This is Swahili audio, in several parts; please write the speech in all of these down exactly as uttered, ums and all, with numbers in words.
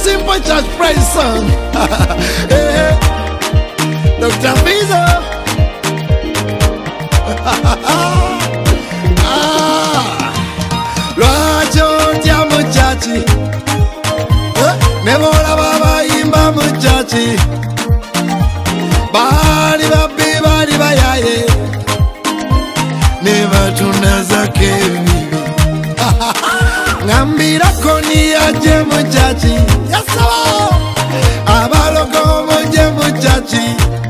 Simple Church praise song. Hey, Doctor Fizo. Ah, Lwacho tia muchachi. Nevola baba imba muchachi. Bali babi bali bayaye. Neva tunazake bibi. Ngambira koni aje muchachi. Yes sir. Abalogo moje muchachi.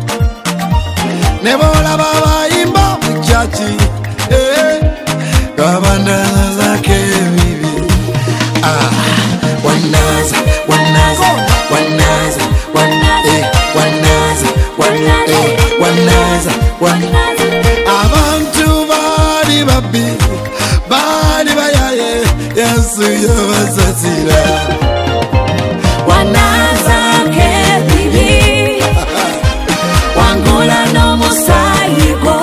Nebola baba imba muchachi. Eh. Kabanda zake bibi. Ah. Wanaza, wanaza, wanaza, wanaza, eh, wanaza, wanaza, eh, wanaza, wanaza. Abantu bali babi, bali bayaye, Yesu yabasasira. Wanaza ke bibi, wangula no musayigo,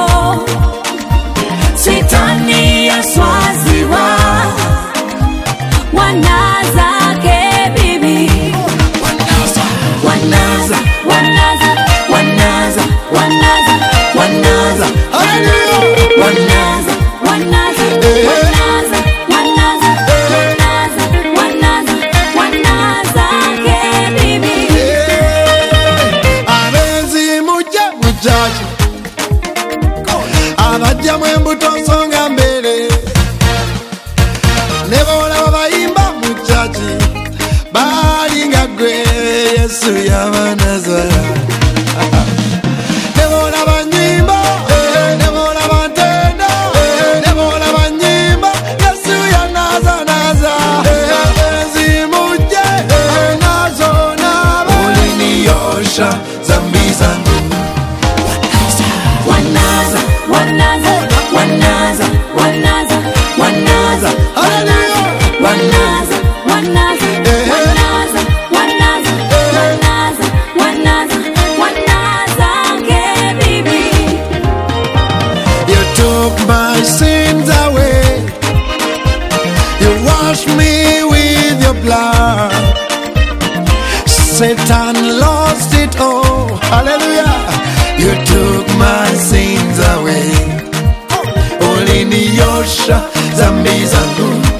Sitani ya swaziwa. Wanaza ke bibi, Wanaza, wanaza, wanaza, wanaza, wanaza, wanaza, hallelujah. wanaza, wanaza, Eh. wanaza, wanaza, wanaza, wanaza, wanaza ke bibi. Abenzi muje muchachi, abajja mwembuto nsonga mbere. Nebola babayimba muchachi, balinga gwe Yesu yabanazara. Nebola banyimba, eh, nebola bantenda, eh, nebola banyimba, Yesu yanazanaza. Eh, abenzi muje, eh, nazo naba. Uliniyosha zambi zangu. Wanaza, wanaza, wanaza, wanaza, wanaza, Hallelujah. wanaza, wanaza, wanaza, wanaza, wanaza, wanaza, wanaza ke bibi. You took my sins away. You washed me with your blood. Satan lost it all. Hallelujah. You took my sins away. Uliniyosha zambi zangu.